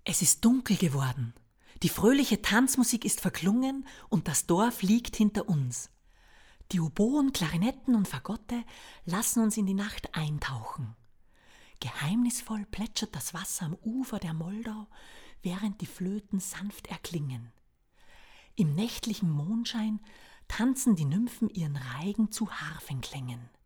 Es ist dunkel geworden. Die fröhliche Tanzmusik ist verklungen und das Dorf liegt hinter uns. Die Oboen, Klarinetten und Fagotte lassen uns in die Nacht eintauchen. Geheimnisvoll plätschert das Wasser am Ufer der Moldau, während die Flöten sanft erklingen. Im nächtlichen Mondschein tanzen die Nymphen ihren Reigen zu Harfenklängen.